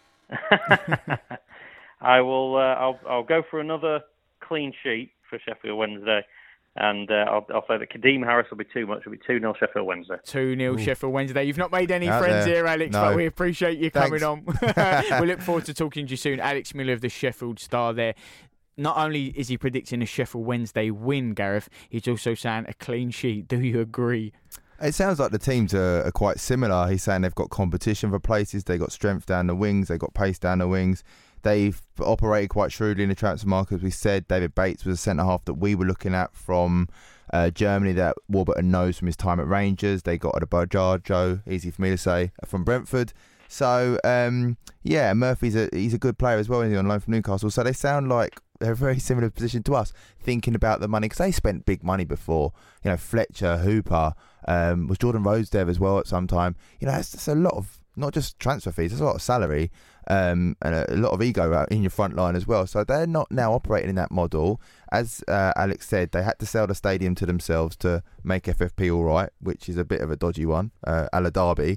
I will. Uh, I'll, I'll go for another clean sheet for Sheffield Wednesday, and uh, I'll, I'll say that Kadeem Harris will be too much. It'll be two nil Sheffield Wednesday. two nil Sheffield Wednesday. You've not made any Out friends there. here, Alex, No. but we appreciate you Thanks. coming on. We look forward to talking to you soon. Alex Miller of the Sheffield Star there. Not only is he predicting a Sheffield Wednesday win, Gareth, he's also saying a clean sheet. Do you agree? It sounds like the teams are, are quite similar. He's saying they've got competition for places, they've got strength down the wings, they've got pace down the wings. They've operated quite shrewdly in the transfer market, as we said. David Bates was a centre-half that we were looking at from uh, Germany that Warburton knows from his time at Rangers. They got Adebayo, easy for me to say, from Brentford. So, um, yeah, Murphy's a, he's a good player as well, isn't he, on loan from Newcastle. So they sound like they're a very similar position to us, thinking about the money, because they spent big money before. You know, Fletcher, Hooper, um, was Jordan Rhodes there as well at some time. You know, that's, that's a lot of, not just transfer fees, there's a lot of salary um, and a, a lot of ego out in your front line as well. So they're not now operating in that model. As uh, Alex said, they had to sell the stadium to themselves to make F F P all right, which is a bit of a dodgy one, uh, a la Derby.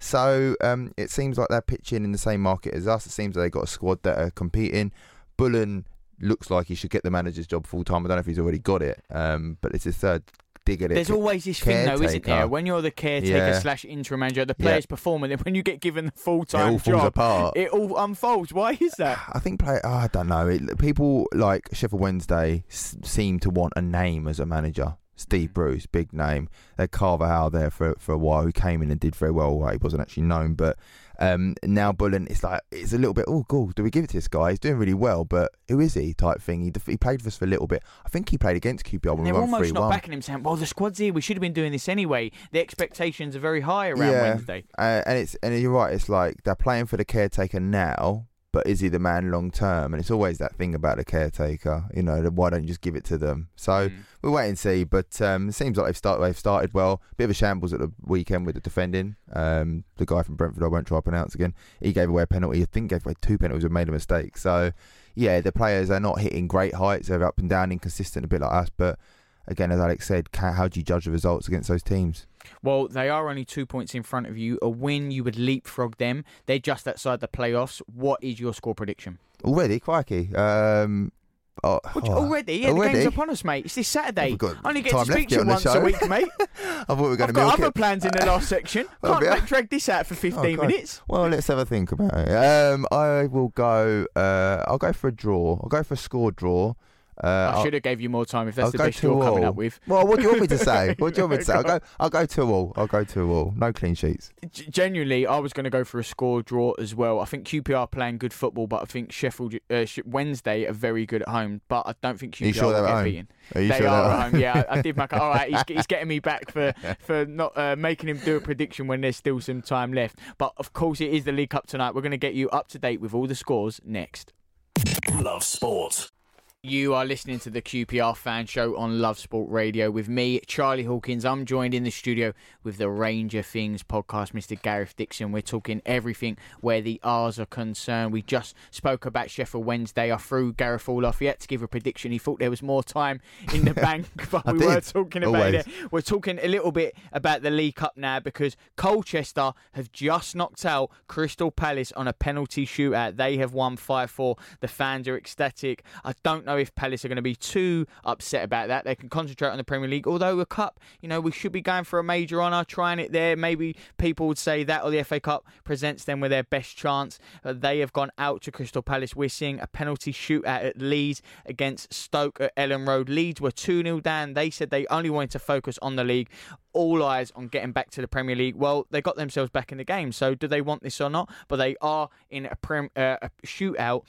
So um, it seems like they're pitching in the same market as us. It seems like they've got a squad that are competing. Bullen looks like he should get the manager's job full time. I don't know if he's already got it, um, but it's his third dig at it. There's always this thing, though, isn't there? When you're the caretaker Yeah. slash interim manager, the players Yeah. perform, and then when you get given the full It time all falls job, apart. it all unfolds. Why is that? I think play. Oh, I don't know. It, people like Sheffield Wednesday s- seem to want a name as a manager. Steve Bruce, big name. They had Carvalhal there for for a while, who came in and did very well. Well, he wasn't actually known, but um, now Bullen, it's like it's a little bit. Oh, cool. Do we give it to this guy? He's doing really well, but who is he? Type thing. He def- he played for us for a little bit. I think he played against Q P R when And they're we won almost three not one. backing him, saying, "Well, the squad's here. We should have been doing this anyway." The expectations are very high around yeah. Wednesday. Uh, and it's and you're right. It's like they're playing for the caretaker now, but is he the man long term? And it's always that thing about the caretaker. You know, why don't you just give it to them? So Mm. we'll wait and see. But um, it seems like they've started. They've started well. Bit of a shambles at the weekend with the defending. Um, the guy from Brentford, I won't try to pronounce again. He gave away a penalty. I think gave away two penalties and made a mistake. So yeah, the players are not hitting great heights. They're up and down, inconsistent, a bit like us. But again, as Alex said, can, how do you judge the results against those teams? Well, they are only two points in front of you. A win, you would leapfrog them. They're just outside the playoffs. What is your score prediction? Already, crikey. Um, oh, Which, oh, already? Yeah, already? the game's upon us, mate. It's this Saturday. We've got I only get time to speak left to you on the once a show. week, mate. I thought we were going I've to milk got other it. plans in the last section. Well, Can't yeah. like, drag this out for fifteen Oh, God. minutes. Well, let's have a think about it. Um, I will go. Uh, I'll go for a draw. I'll go for a score draw. Uh, I I'll- should have gave you more time if that's I'll the go best you're coming two all. up with. Well, what do you want me to say? What do you want me to say? I'll go. I'll go two all. I'll go two all. No clean sheets. G- Genuinely, I was going to go for a score draw as well. I think Q P R playing good football, but I think Sheffield uh, Sh- Wednesday are very good at home. But I don't think Q P R Are you sure will they're get at home? beaten. Are you they sure are they're at home. Yeah, I, I did make. All right, he's, he's getting me back for for not uh, making him do a prediction when there's still some time left. But of course, it is the League Cup tonight. We're going to get you up to date with all the scores next. Love Sport. You are listening to the Q P R Fan Show on Love Sport Radio with me, Charlie Hawkins. I'm joined in the studio with the Ranger Things podcast, Mister Gareth Dixon. We're talking everything where the R's are concerned. We just spoke about Sheffield Wednesday. I threw Gareth all off. He had to give a prediction. He thought there was more time in the bank, but we did. were talking about Always. it. We're talking a little bit about the League Cup now because Colchester have just knocked out Crystal Palace on a penalty shootout. They have won five four. The fans are ecstatic. I don't know if Palace are going to be too upset about that. They can concentrate on the Premier League. Although a cup, you know, we should be going for a major honour, trying it there. Maybe people would say that or the F A Cup presents them with their best chance. Uh, they have gone out to Crystal Palace. We're seeing a penalty shootout at Leeds against Stoke at Ellen Road. Leeds were two nil down. They said they only wanted to focus on the league. All eyes on getting back to the Premier League. Well, they got themselves back in the game. So do they want this or not? But they are in a, prem, uh, a shootout.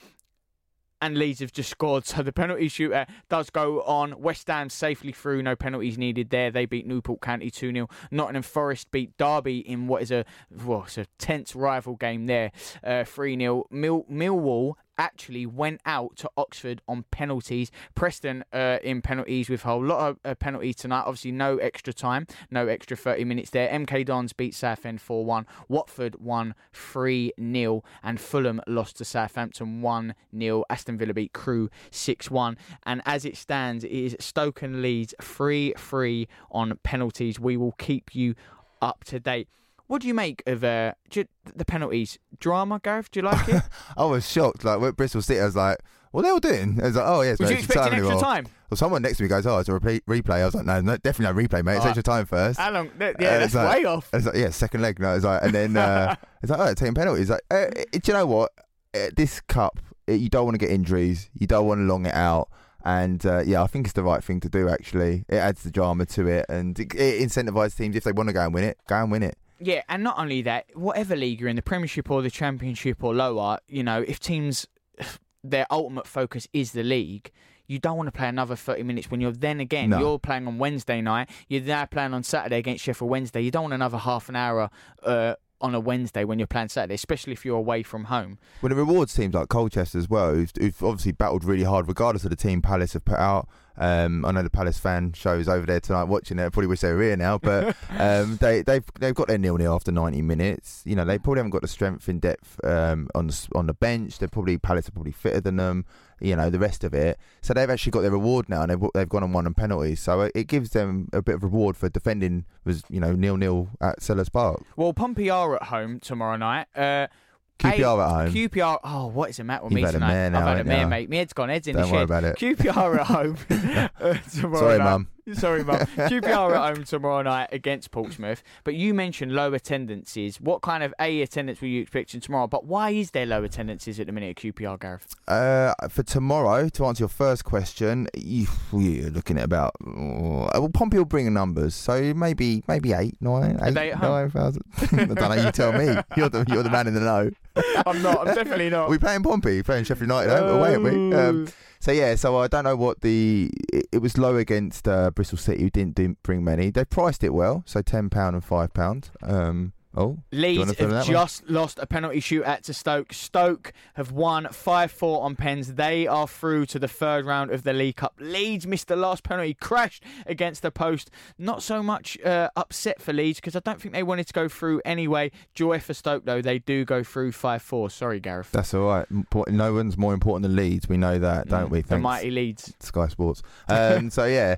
And Leeds have just scored, so the penalty shootout does go on. West Ham safely through, no penalties needed there. They beat Newport County two nil. Nottingham Forest beat Derby in what is a, well, it's a tense rival game there, uh, three nil. Mill, Millwall actually went out to Oxford on penalties. Preston uh, in penalties with a whole lot of uh, penalties tonight. Obviously, no extra time, no extra thirty minutes there. M K Dons beat Southend four one. Watford won three nil. And Fulham lost to Southampton one nil. Aston Villa beat Crewe six one. And as it stands, it is Stoke and Leeds three three on penalties. We will keep you up to date. What do you make of uh, the penalties? Drama, Gareth? Do you like it? I was shocked. Like, with Bristol City, I was like, what they all doing? I was like, oh, yes, Was mate, you it's expecting extra anymore. time? Well, someone next to me goes, oh, it's a replay. replay. I was like, no, no definitely no replay, mate. It's Right. extra time first. How long? Yeah, Uh, that's it's like- way off. It's like, yeah, second leg. No, it's like, and then uh, it's like, oh, taking penalties. Like, uh, do you know what? Uh, this cup, uh, you don't want to get injuries. You don't want to long it out. And uh, yeah, I think it's the right thing to do. Actually, it adds the drama to it, and it, it incentivises teams if they want to go and win it, go and win it. Yeah, and not only that, whatever league you're in, the Premiership or the Championship or lower, you know, if teams, their ultimate focus is the league, you don't want to play another thirty minutes when you're then again, No. you're playing on Wednesday night, you're now playing on Saturday against Sheffield Wednesday. You don't want another half an hour uh, on a Wednesday when you're playing Saturday, especially if you're away from home. Well, it rewards teams like Colchester as well, who've, who've obviously battled really hard, regardless of the team Palace have put out. Um, I know the Palace fan shows over there tonight watching it. I probably wish they were here now, but um, they, they've they've got their nil nil after ninety minutes. You know, they probably haven't got the strength in depth um, on the on the bench. They're probably Palace are probably fitter than them. You know, the rest of it. So they've actually got their reward now, and they've they've gone and won on penalties. So it, it gives them a bit of reward for defending was you know nil nil at Sellers Park. Well, Pompey are at home tomorrow night. Uh, Q P R Eight- at home. Q P R. Oh, what is the matter with You've me had a tonight? mare now, I've had a haven't mare, you? mate. My head's gone. Head's in Don't the worry shed. about it. Q P R at home uh, tomorrow Sorry, night. Mum. Sorry, Mum. Q P R at home tomorrow night against Portsmouth. But you mentioned low attendances. What kind of A attendance were you expecting tomorrow? But why is there low attendances at the minute at Q P R, Gareth? Uh, for tomorrow, to answer your first question, you, you're looking at about. Uh, well, Pompey will bring numbers, so maybe maybe eight, nine, Are eight, they at home? nine thousand. I don't know. You tell me. You're the you're the man in the know. I'm not. I'm definitely not. Are we playing Pompey? Playing Sheffield United home away, aren't we? Um, so yeah, so I don't know what the it, it was low against uh, Bristol City, who didn't, didn't bring many. They priced it well, so ten pound and five pound. Um, oh, do you wanna Leeds fill have that one? just lost a penalty shootout to Stoke. Stoke have won five four on pens. They are through to the third round of the League Cup. Leeds missed the last penalty, crashed against the post. Not so much uh, upset for Leeds because I don't think they wanted to go through anyway. Joy for Stoke, though. They do go through five four. Sorry, Gareth. That's all right. Import- No one's more important than Leeds. We know that, don't we? The Thanks. mighty Leeds. Sky Sports. Um, so yeah,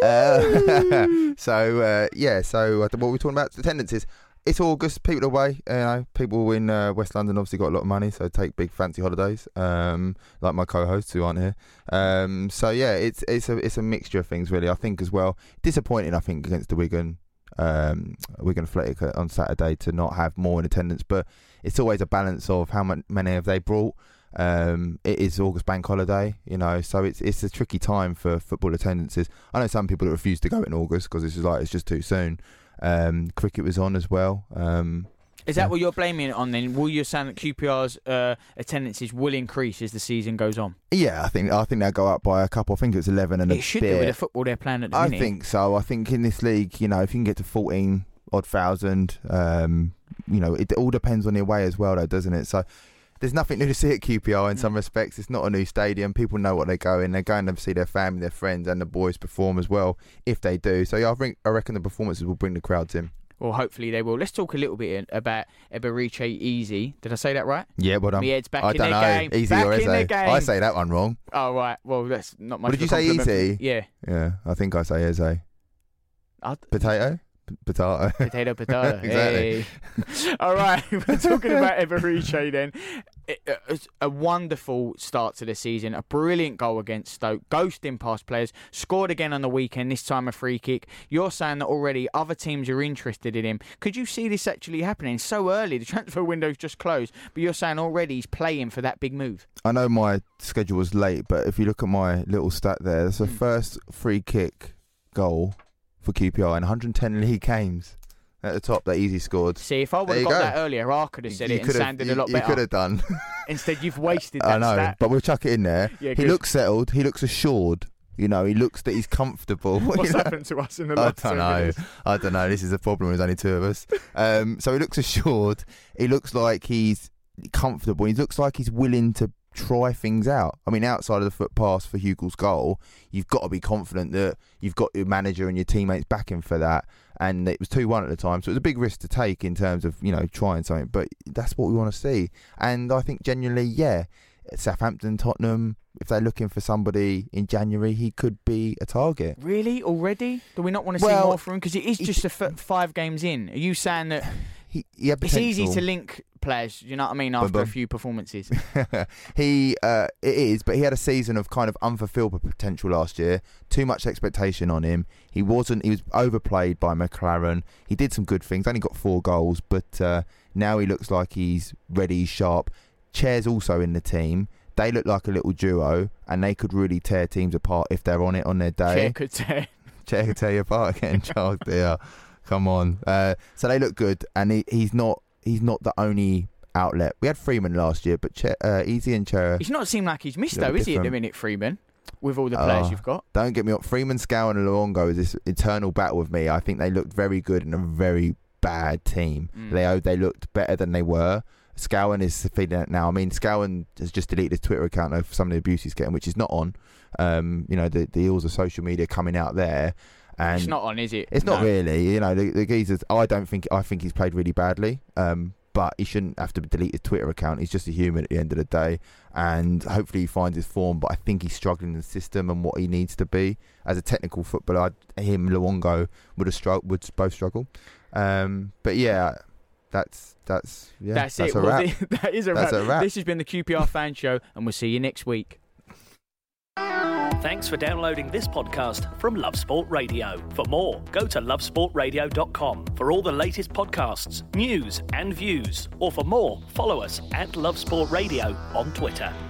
uh, so uh, yeah, so uh, what we're talking about attendances. It's August. People away. You know, people in uh, West London obviously got a lot of money, so take big fancy holidays. Um, like my co-hosts who aren't here. Um, so yeah, it's it's a it's a mixture of things really. I think as well. Disappointing, I think, against the Wigan. Um, Wigan Athletic on Saturday to not have more in attendance, but it's always a balance of how many have they brought. Um, it is August bank holiday, you know, so it's it's a tricky time for football attendances. I know some people that refuse to go in August because it's just like it's just too soon. Um, cricket was on as well. Um, Is that what you're blaming it on then? Will you say that Q P R's uh, attendances will increase as the season goes on? yeah, I think I think they'll go up by a couple. I think it's eleven and a It should bit. do with the football they're playing at the I minute. think so. I think in this league, you know, if you can get to fourteen odd thousand, um, you know, it all depends on your way as well, though, doesn't it? So there's nothing new to see at Q P R in some respects. It's not a new stadium. People know what they're going. They're going to see their family, their friends, and the boys perform as well if they do. So yeah, I think I reckon the performances will bring the crowds in. Well, hopefully they will. Let's talk a little bit about Eberechi Eze. Did I say that right? Yeah, well done. My head's back I in don't their know. game. Easy back or in Eze? their game. I say that one wrong. Oh, right. Well, that's not much What did of a you say, compliment. Eze? Yeah. Yeah, I think I say Eze. I'd... Potato? P- potato. Potato, potato. Exactly. Hey. All right, we're talking about Eberechi then. It, it was a wonderful start to the season, a brilliant goal against Stoke, ghosting past players, scored again on the weekend, this time a free kick. You're saying that already other teams are interested in him. Could you see this actually happening so early? The transfer window's just closed, but you're saying already he's playing for that big move. I know my schedule was late, but if you look at my little stat there, that's the Mm. first free kick goal for Q P R in one hundred ten league games. At the top, that Eze scored. See, if I would There have you got go. that earlier, I could have said You it and could've- sounded you, a lot you better. could have done. Instead, you've wasted that I know, stat. but we'll chuck it in there. Yeah, he good. looks settled. He looks assured. You know, he looks that he's comfortable. What's You know? happened to us in the I last don't two know. years? I don't know. This is a problem. There's only two of us. Um, so he looks assured. He looks like he's comfortable. He looks like he's willing to try things out. I mean, outside of the foot pass for Hugel's goal, you've got to be confident that you've got your manager and your teammates backing for that. And it was two one at the time, so it was a big risk to take in terms of, you know, trying something. But that's what we want to see. And I think genuinely, yeah, Southampton, Tottenham, if they're looking for somebody in January, he could be a target. Really? Already? Do we not want to Well, see more from him? Because it is he- just a f- five games in. Are you saying that He, he had it's potential. easy to link players, you know what I mean, after Bum, a bum. few performances? he uh, it is, but he had a season of kind of unfulfilled potential last year. Too much expectation on him. He wasn't. He was overplayed by McLaren. He did some good things. Only got four goals, but uh, now he looks like he's ready, sharp. Chair's also in the team. They look like a little duo, and they could really tear teams apart if they're on it on their day. Chair could tear. Chair could tear you apart again, Charles. Dear, come on. Uh, so they look good, and he, he's not. He's not the only outlet. We had Freeman last year, but Che- uh, Eze and Chair. He's not seemed like he's missed, Little though, is he, at the different. minute, Freeman? With all the players Oh. you've got. Don't get me up. Freeman, Scowen and Luongo is this eternal battle with me. I think they looked very good in a very bad team. Mm. They they looked better than they were. Scowen is feeling it now. I mean, Scowen has just deleted his Twitter account over some of the abuse he's getting, which is not on. Um, you know, the, the ills of social media coming out there. And It's not on, is it? It's not No. really. You know, the, the geezers, I don't think, I think he's played really badly. Um, but he shouldn't have to delete his Twitter account. He's just a human at the end of the day. And hopefully he finds his form. But I think he's struggling in the system and what he needs to be. As a technical footballer, I'd, him, Luongo would have strugg- would both struggle. Um, but yeah, that's that's yeah, That's, that's it. a Well, wrap. the- that is a That's wrap. a wrap. This has been the Q P R Fan Show, and we'll see you next week. Thanks for downloading this podcast from Love Sport Radio. For more, go to love sport radio dot com for all the latest podcasts, news and views. Or for more, follow us at Love Sport Radio on Twitter.